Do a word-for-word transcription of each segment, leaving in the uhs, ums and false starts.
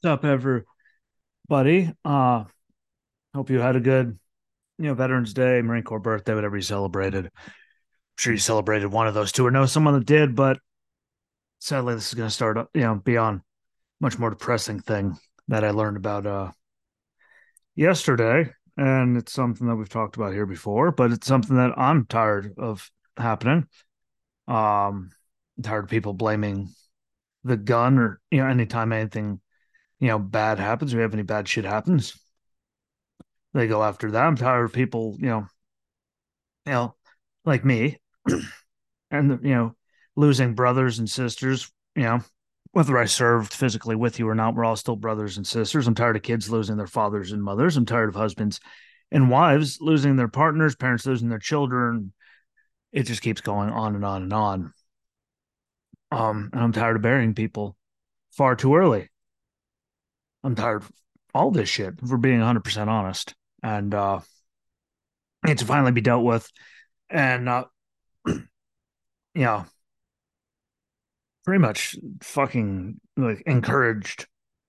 What's up, everybody? Uh, hope you had a good, you know, Veterans Day, Marine Corps birthday, whatever you celebrated. I'm sure you celebrated one of those two, or know someone that did. But sadly, this is going to start, you know, be on much more depressing thing that I learned about uh yesterday, and it's something that we've talked about here before, but it's something that I'm tired of happening. Um, I'm tired of people blaming the gun, or you know, anytime anything you know bad happens, or have any bad shit happens, they go after that. I'm tired of people, you know, you know, like me, and you know, losing brothers and sisters. You know, whether I served physically with you or not, we're all still brothers and sisters. I'm tired of kids losing their fathers and mothers. I'm tired of husbands and wives losing their partners, parents losing their children. It just keeps going on and on and on. Um, and I'm tired of burying people far too early. I'm tired of all this shit, if we're being one hundred percent honest. And uh, it needs to finally be dealt with. And, uh, you know, pretty much fucking like encouraged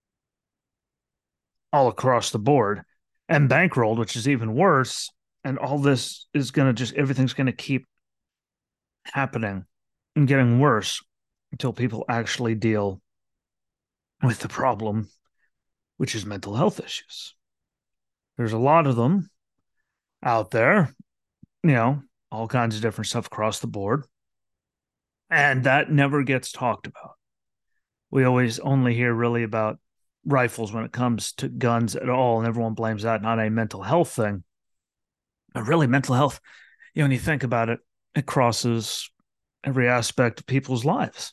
all across the board and bankrolled, which is even worse. And all this is going to just, everything's going to keep happening and getting worse until people actually deal with the problem, which is mental health issues. There's a lot of them out there, you know, all kinds of different stuff across the board. And that never gets talked about. We always only hear really about rifles when it comes to guns at all, and everyone blames that not a mental health thing. But really, mental health, you know, when you think about it, it crosses every aspect of people's lives.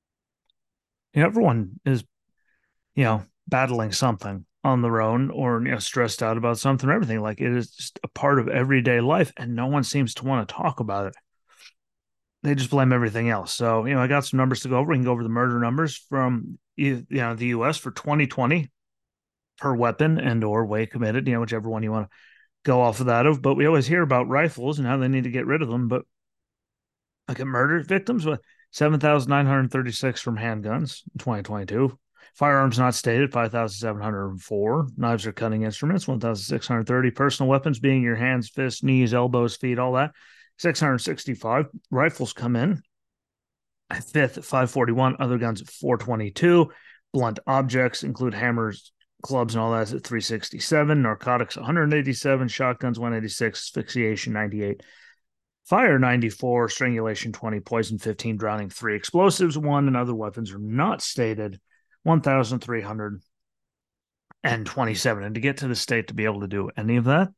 You know, everyone is, you know, battling something on their own, or you know, stressed out about something or everything. Like, it is just a part of everyday life, and no one seems to want to talk about it. They just blame everything else. So, you know, I got some numbers to go over. We can go over the murder numbers from you know the U S for twenty twenty per weapon and or way committed, you know, whichever one you want to go off of that of. But we always hear about rifles and how they need to get rid of them. But look at murder victims with seven thousand nine hundred thirty-six from handguns in twenty twenty-two. Firearms not stated, five thousand seven hundred four. Knives or cutting instruments, one thousand six hundred thirty. Personal weapons being your hands, fists, knees, elbows, feet, all that, six hundred sixty-five. Rifles come in fifth at five forty-one. Other guns at four twenty-two. Blunt objects include hammers, clubs, and all that at three sixty-seven. Narcotics one hundred eighty-seven. Shotguns one eighty-six. Asphyxiation ninety-eight. Fire ninety-four. Strangulation twenty. Poison fifteen. Drowning three. Explosives one. And other weapons are not stated one thousand three hundred twenty-seven. And to get to the state to be able to do any of that,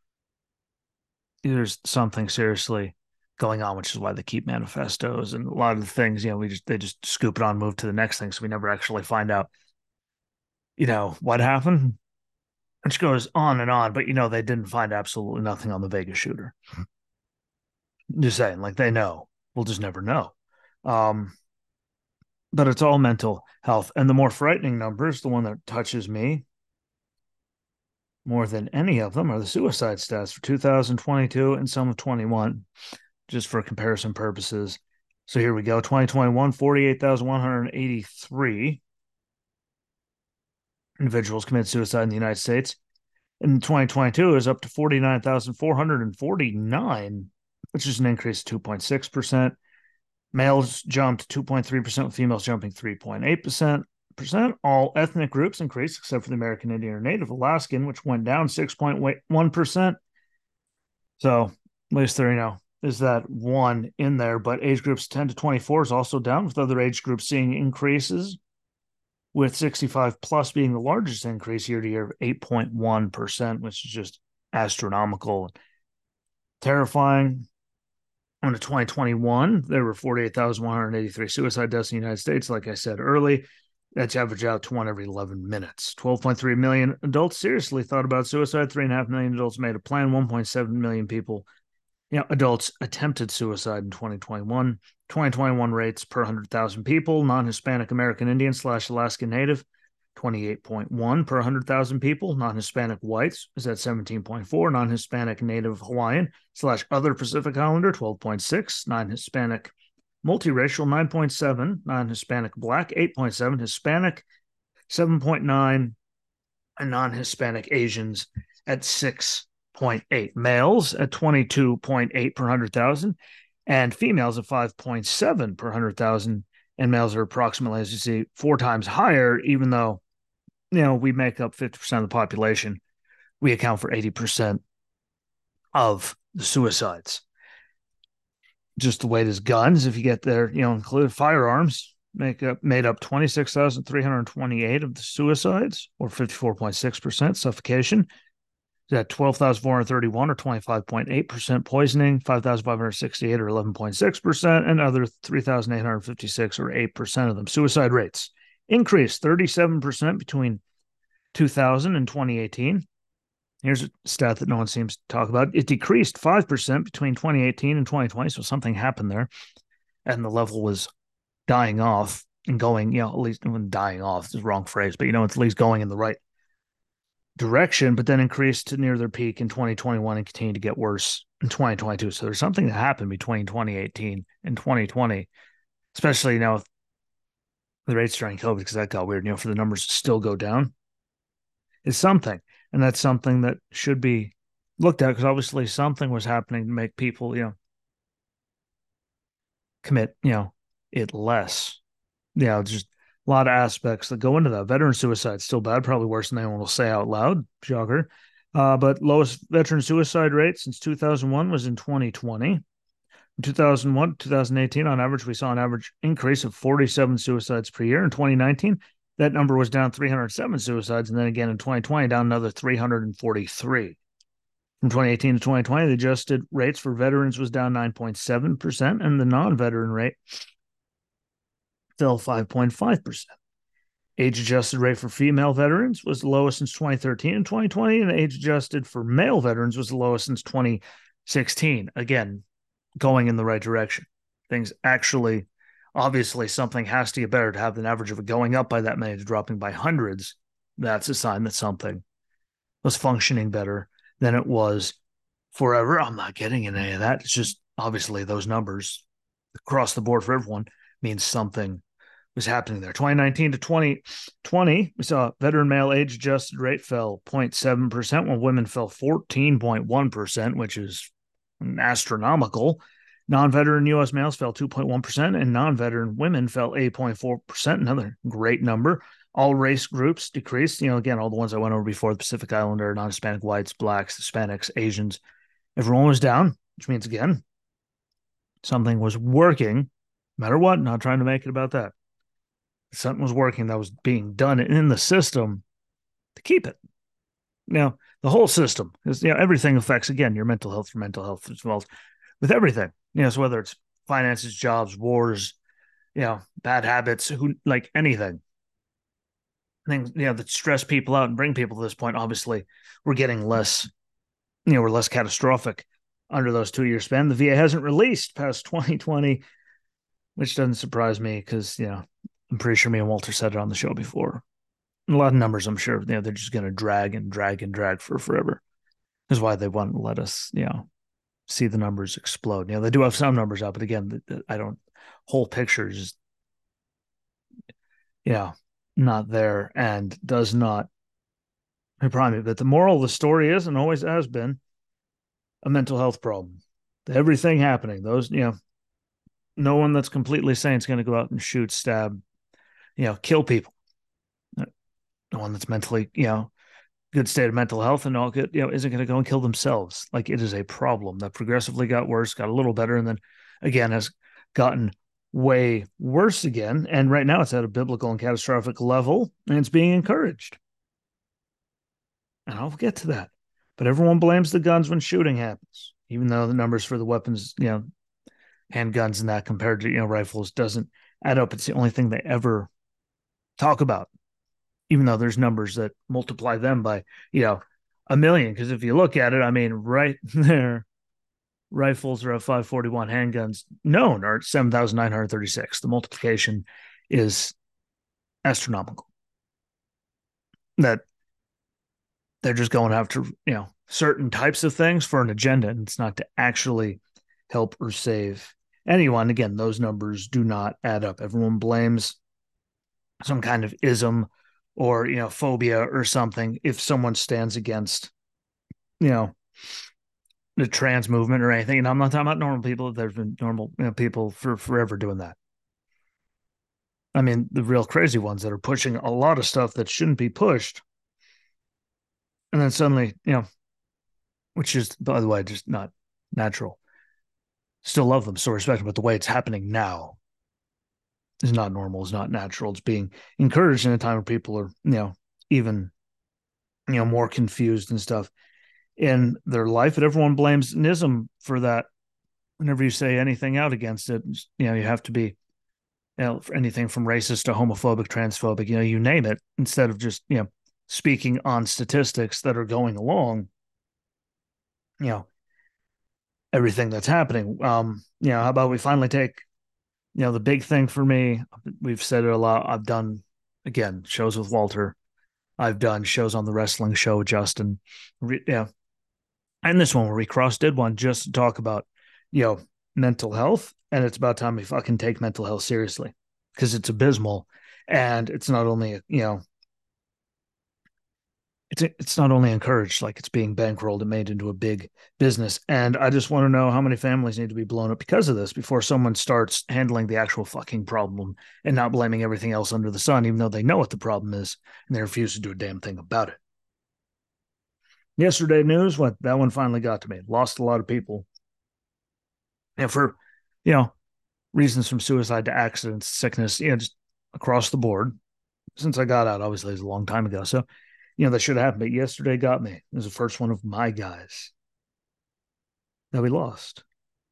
there's something seriously going on, which is why they keep manifestos and a lot of the things, you know, we just they just scoop it on, move to the next thing. So we never actually find out, you know, what happened. Which goes on and on, but you know, they didn't find absolutely nothing on the Vegas shooter. Just saying, like they know. We'll just never know. Um, but it's all mental health. And the more frightening numbers, the one that touches me more than any of them, are the suicide stats for two thousand twenty-two and some of twenty-one, just for comparison purposes. So here we go. twenty twenty-one, forty-eight thousand one hundred eighty-three individuals commit suicide in the United States. In twenty twenty-two, is up to forty-nine thousand four hundred forty-nine, which is an increase of two point six percent. Males jumped two point three percent, with females jumping three point eight percent. All ethnic groups increased, except for the American Indian or Native Alaskan, which went down six point one percent. So at least there, you know, is that one in there. But age groups ten to twenty-four is also down, with other age groups seeing increases, with sixty-five plus being the largest increase year to year of eight point one percent, which is just astronomical, terrifying. On to twenty twenty-one, there were forty-eight thousand one hundred eighty-three suicide deaths in the United States. Like I said early, that's average out to one every eleven minutes. twelve point three million adults seriously thought about suicide. three point five million adults made a plan. one point seven million people, you know, adults attempted suicide in twenty twenty-one. twenty twenty-one rates per one hundred thousand people. Non-Hispanic American Indian slash Alaskan Native, twenty-eight point one per one hundred thousand people. Non-Hispanic whites is at seventeen point four. Non-Hispanic Native Hawaiian slash other Pacific Islander, twelve point six. Non-Hispanic multiracial, nine point seven. Non-Hispanic Black, eight point seven. Hispanic seven point nine, and non-Hispanic Asians at six point eight. Males at twenty-two point eight per one hundred thousand, and females at five point seven per one hundred thousand. And males are approximately, as you see, four times higher, even though, you know, we make up fifty percent of the population. We account for eighty percent of the suicides. Just the weight is guns, if you get there, you know, include firearms, make up made up twenty-six thousand three hundred twenty-eight of the suicides, or fifty-four point six percent. Suffocation is at twelve thousand four hundred thirty-one, or twenty-five point eight percent. Poisoning, five thousand five hundred sixty-eight, or eleven point six percent. And other three thousand eight hundred fifty-six, or eight percent of them. Suicide rates increased thirty-seven percent between two thousand and twenty eighteen. Here's a stat that no one seems to talk about. It decreased five percent between twenty eighteen and twenty twenty, so something happened there. And the level was dying off and going, you know, at least when dying off is the wrong phrase, but, you know, it's at least going in the right direction, but then increased to near their peak in twenty twenty-one and continued to get worse in twenty twenty-two. So there's something that happened between twenty eighteen and twenty twenty, especially, you know, with the rates during COVID, because that got weird, you know, for the numbers to still go down is something. And that's something that should be looked at, because obviously something was happening to make people, you know, commit, you know, it less. You know, just a lot of aspects that go into that. Veteran suicide still bad, probably worse than anyone will say out loud. Shocker. Uh, but lowest veteran suicide rate since two thousand one was in twenty twenty. In two thousand one, two thousand eighteen, on average, we saw an average increase of forty-seven suicides per year. In twenty nineteen, that number was down three hundred seven suicides. And then again in twenty twenty, down another three hundred forty-three. From twenty eighteen to twenty twenty, the adjusted rates for veterans was down nine point seven percent, and the non-veteran rate fell five point five percent. Age-adjusted rate for female veterans was the lowest since twenty thirteen and twenty twenty, and the age-adjusted for male veterans was the lowest since twenty sixteen. Again, going in the right direction. Things actually, obviously, something has to get better to have an average of it going up by that many to dropping by hundreds. That's a sign that something was functioning better than it was forever. I'm not getting in any of that. It's just obviously those numbers across the board for everyone means something was happening there. twenty nineteen to twenty twenty, we saw veteran male age adjusted rate fell zero point seven percent, while women fell fourteen point one percent, which is astronomical. Non-veteran U S males fell two point one percent, and non-veteran women fell eight point four percent, another great number. All race groups decreased. You know, again, all the ones I went over before, the Pacific Islander, non-Hispanic, whites, blacks, Hispanics, Asians, everyone was down, which means, again, something was working, no matter what. Not trying to make it about that. Something was working that was being done in the system to keep it. Now, the whole system is, you know, everything affects, again, your mental health, your mental health as well as with everything. You know, so whether it's finances, jobs, wars, you know, bad habits, who, like anything. Things, you know, that stress people out and bring people to this point. Obviously, we're getting less, you know, we're less catastrophic under those two-year span. The V A hasn't released past twenty twenty, which doesn't surprise me because, you know, I'm pretty sure me and Walter said it on the show before. A lot of numbers, I'm sure, you know, they're just going to drag and drag and drag for forever. That's why they want to let us, you know, see the numbers explode. You know, they do have some numbers out, but again, I don't, whole picture is, you know, not there and does not prime it. But the moral of the story is, and always has been, a mental health problem. Everything happening, those, you know, no one that's completely sane is going to go out and shoot, stab, you know, kill people. No one that's mentally, you know, good state of mental health and all good, you know, isn't going to go and kill themselves. Like, it is a problem that progressively got worse, got a little better, and then again has gotten way worse again. And right now it's at a biblical and catastrophic level, and it's being encouraged. And I'll get to that. But everyone blames the guns when shooting happens, even though the numbers for the weapons, you know, handguns and that compared to, you know, rifles doesn't add up. It's the only thing they ever talk about, even though there's numbers that multiply them by, you know, a million. Because if you look at it, I mean, right there, rifles are at five forty-one, handguns known are at seven thousand nine hundred thirty-six. The multiplication is astronomical. That they're just going after, you know, certain types of things for an agenda, and it's not to actually help or save anyone. Again, those numbers do not add up. Everyone blames some kind of ism or, you know, phobia or something if someone stands against, you know, the trans movement or anything. And I'm not talking about normal people. There's been normal, you know, people for forever doing that. I mean, the real crazy ones that are pushing a lot of stuff that shouldn't be pushed. And then suddenly, you know, which is, by the way, just not natural. Still love them, still respect them, but the way it's happening now is not normal, is not natural. It's being encouraged in a time where people are, you know, even, you know, more confused and stuff in their life. And everyone blames N I S M for that. Whenever you say anything out against it, you know, you have to be, you know, anything from racist to homophobic, transphobic, you know, you name it, instead of just, you know, speaking on statistics that are going along, you know, everything that's happening. Um, you know, how about we finally take, you know, the big thing for me, we've said it a lot. I've done, again, shows with Walter. I've done shows on the wrestling show, Justin. Re- yeah. And this one where we cross did one just to talk about, you know, mental health. And it's about time we fucking take mental health seriously because it's abysmal. And it's not only, you know, it's it's not only encouraged, like it's being bankrolled and made into a big business. And I just want to know how many families need to be blown up because of this before someone starts handling the actual fucking problem and not blaming everything else under the sun, even though they know what the problem is and they refuse to do a damn thing about it. Yesterday news, what that one finally got to me. Lost a lot of people. And for, you know, reasons from suicide to accidents, sickness, you know, just across the board. Since I got out, obviously, it was a long time ago. So, you know, that should have happened. But yesterday got me. It was the first one of my guys that we lost.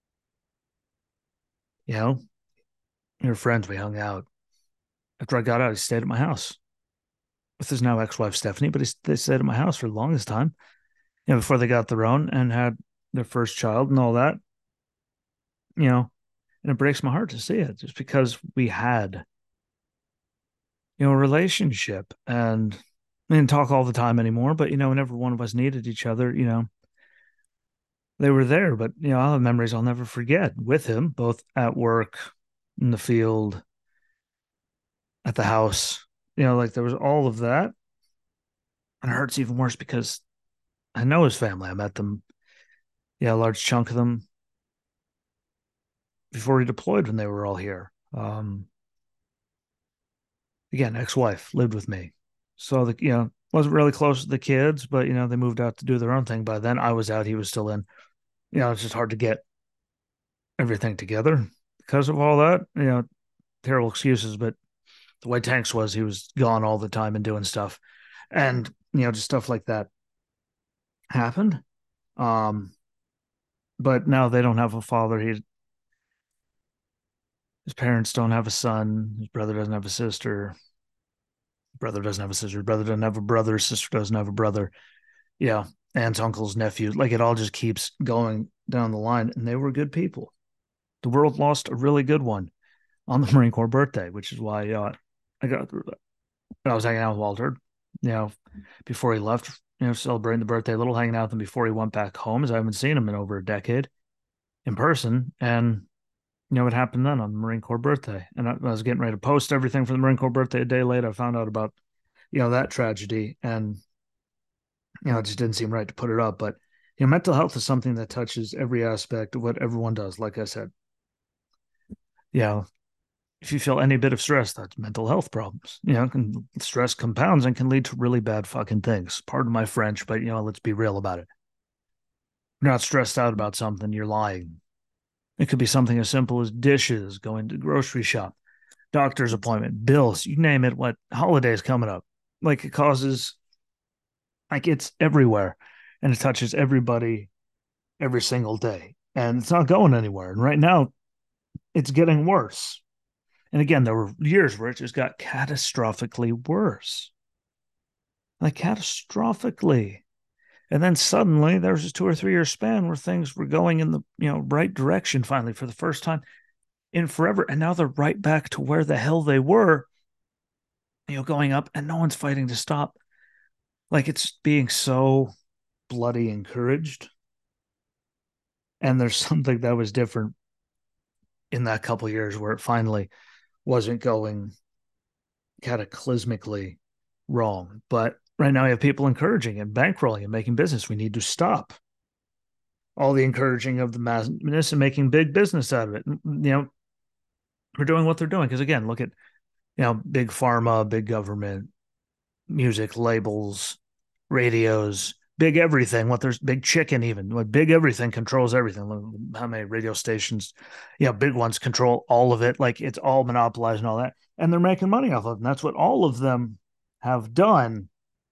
You know, we were friends. We hung out. After I got out, he stayed at my house with his now ex wife, Stephanie, but he, they stayed at my house for the longest time, you know, before they got their own and had their first child and all that, you know, and it breaks my heart to see it just because we had, you know, a relationship and we didn't talk all the time anymore, but, you know, whenever one of us needed each other, you know, they were there. But, you know, I'll have memories I'll never forget with him, both at work, in the field, at the house. You know, like there was all of that. And it hurts even worse because I know his family. I met them, yeah, a large chunk of them before he deployed when they were all here. Um, again, ex-wife lived with me. So the you know, wasn't really close to the kids, but you know, they moved out to do their own thing. By then I was out, he was still in. You know, it's just hard to get everything together because of all that. You know, terrible excuses, but the way Tanks was, he was gone all the time and doing stuff. And, you know, just stuff like that happened. Um, but now they don't have a father. He his parents don't have a son. His brother doesn't have a sister. His brother doesn't have a sister. His brother doesn't have a brother. His sister doesn't have a brother. Yeah. Aunts, uncles, nephews. Like it all just keeps going down the line. And they were good people. The world lost a really good one on the Marine Corps birthday, which is why uh, I got I was hanging out with Walter, you know, before he left, you know, celebrating the birthday a little, hanging out with him before he went back home, as I haven't seen him in over a decade in person. And, you know, what happened then on the Marine Corps birthday. And I, I was getting ready to post everything for the Marine Corps birthday. A day later, I found out about, you know, that tragedy. And, you know, it just didn't seem right to put it up. But, you know, mental health is something that touches every aspect of what everyone does. Like I said, you know, if you feel any bit of stress, that's mental health problems. You know, can, stress compounds and can lead to really bad fucking things. Pardon my French, but you know, let's be real about it. You're not stressed out about something, you're lying. It could be something as simple as dishes, going to the grocery shop, doctor's appointment, bills, you name it, what holidays coming up. Like it causes, like it's everywhere and it touches everybody every single day. And it's not going anywhere. And right now, it's getting worse. And again, there were years where it just got catastrophically worse. Like catastrophically. And then suddenly there was a two or three year span where things were going in the, you know, right direction finally for the first time in forever. And now they're right back to where the hell they were, you know, going up and no one's fighting to stop. Like it's being so bloody encouraged. And there's something that was different in that couple of years where it finally wasn't going cataclysmically wrong. But right now, you have people encouraging and bankrolling and making business. We need to stop all the encouraging of the madness and making big business out of it. You know, we're doing what they're doing. Because again, look at, you know, big pharma, big government, music labels, radios, big everything. What there's big chicken, even what big everything controls everything. How many radio stations, you know, big ones control all of it. Like it's all monopolized and all that. And they're making money off of it. And that's what all of them have done.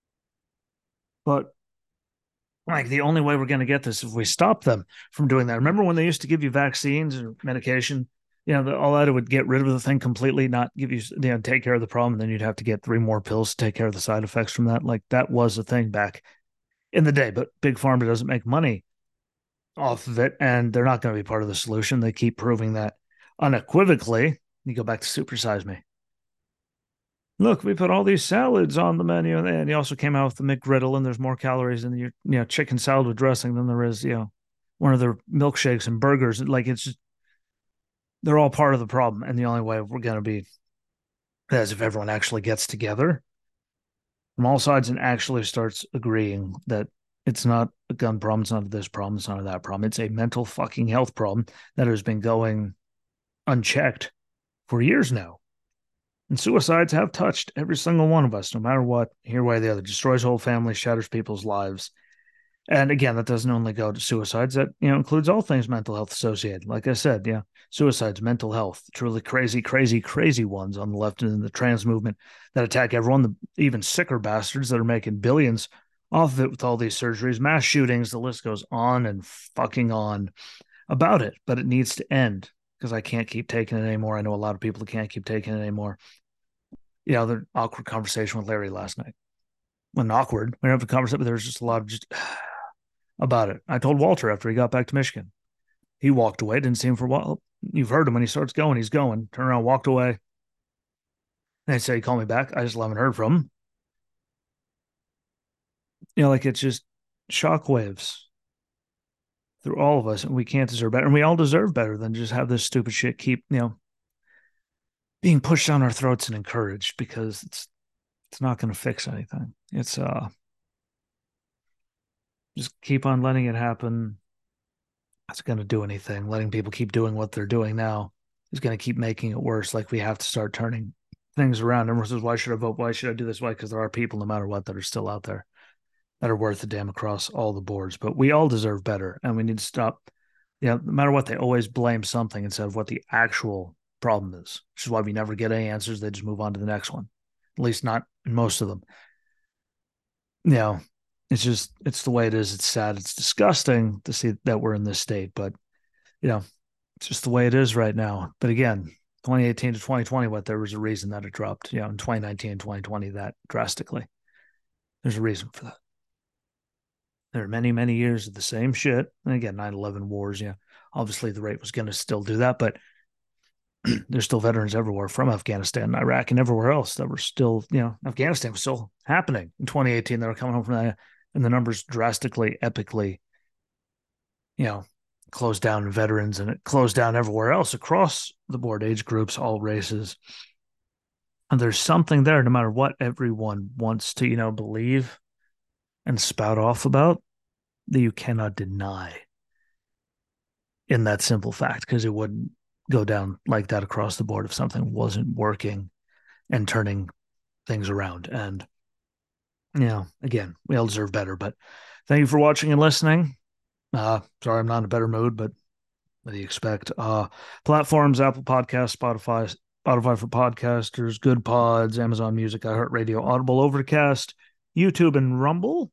But like the only way we're going to get this is if we stop them from doing that. Remember when they used to give you vaccines or medication? You know, the, all that, it would get rid of the thing completely, not give you, you know, take care of the problem. And then you'd have to get three more pills to take care of the side effects from that. Like that was a thing back in the day. But Big Pharma doesn't make money off of it, and they're not going to be part of the solution. They keep proving that unequivocally. You go back to Supersize Me. Look, we put all these salads on the menu, and he also came out with the McGriddle, and there's more calories in your, you know, chicken salad with dressing than there is, you know, one of their milkshakes and burgers. Like it's just, they're all part of the problem, and the only way we're going to be is if everyone actually gets together from all sides and actually starts agreeing that it's not a gun problem, it's not a this problem, it's not a that problem. It's a mental fucking health problem that has been going unchecked for years now. And suicides have touched every single one of us, no matter what, here, way, or the other. Destroys whole families, shatters people's lives. And again, that doesn't only go to suicides. That, you know, includes all things mental health associated. Like I said, yeah, suicides, mental health, truly crazy, crazy, crazy ones on the left and in the trans movement that attack everyone. The even sicker bastards that are making billions off of it with all these surgeries, mass shootings. The list goes on and fucking on about it. But it needs to end because I can't keep taking it anymore. I know a lot of people that can't keep taking it anymore. You know, the awkward conversation with Larry last night. When awkward, we have a conversation, but there was just a lot of just about it. I told Walter after he got back to Michigan. He walked away, didn't see him for a while. You've heard him when he starts going, he's going. Turn around, walked away. They say he called me back. I just haven't heard from him. You know, like it's just shockwaves through all of us, and we can't deserve better. And we all deserve better than just have this stupid shit keep, you know, being pushed down our throats and encouraged, because it's it's not going to fix anything. It's uh just keep on letting it happen. It's going to do anything. Letting people keep doing what they're doing now is going to keep making it worse. Like we have to start turning things around. Everyone says, why should I vote? Why should I do this? Why? Because there are people, no matter what, that are still out there that are worth a damn across all the boards. But we all deserve better, and we need to stop. Yeah, you know, no matter what, they always blame something instead of what the actual problem is, which is why we never get any answers. They just move on to the next one. At least not in most of them. You know, it's just, it's the way it is. It's sad. It's disgusting to see that we're in this state, but, you know, it's just the way it is right now. But again, twenty eighteen to twenty twenty, what, there was a reason that it dropped, you know, in twenty nineteen and twenty twenty, that drastically. There's a reason for that. There are many, many years of the same shit. And again, nine eleven wars, yeah, obviously the rate was going to still do that, but there's still veterans everywhere from Afghanistan and Iraq and everywhere else that were still, you know, Afghanistan was still happening in twenty eighteen. They were coming home from that, and the numbers drastically, epically, you know, closed down in veterans, and it closed down everywhere else across the board, age groups, all races. And there's something there, no matter what everyone wants to, you know, believe and spout off about, that you cannot deny in that simple fact, because it wouldn't go down like that across the board if something wasn't working and turning things around. And, you know, again, we all deserve better. But thank you for watching and listening. Uh, sorry, I'm not in a better mood, but what do you expect? Uh, platforms, Apple Podcasts, Spotify, Spotify for podcasters, Good Pods, Amazon Music, iHeartRadio, Audible, Overcast, YouTube, and Rumble.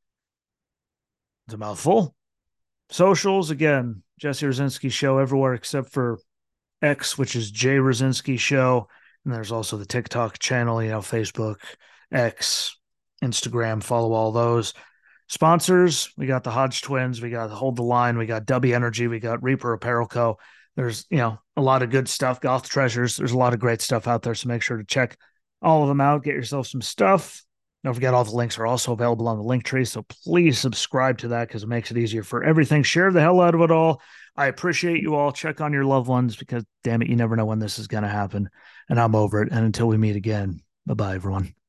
It's a mouthful. Socials, again, Jesse Rosinski Show everywhere except for X, which is Jay Rosinski Show. And there's also the TikTok channel, you know, Facebook, X, Instagram, follow all those. Sponsors, we got the Hodge Twins, we got Hold the Line, we got W Energy, we got Reaper Apparel Co. There's, you know, a lot of good stuff. Golf Treasures, there's a lot of great stuff out there. So make sure to check all of them out. Get yourself some stuff. Don't forget, all the links are also available on the link tree. So please subscribe to that, because it makes it easier for everything. Share the hell out of it all. I appreciate you all. Check on your loved ones, because damn it, you never know when this is going to happen. And I'm over it. And until we meet again, bye-bye, everyone.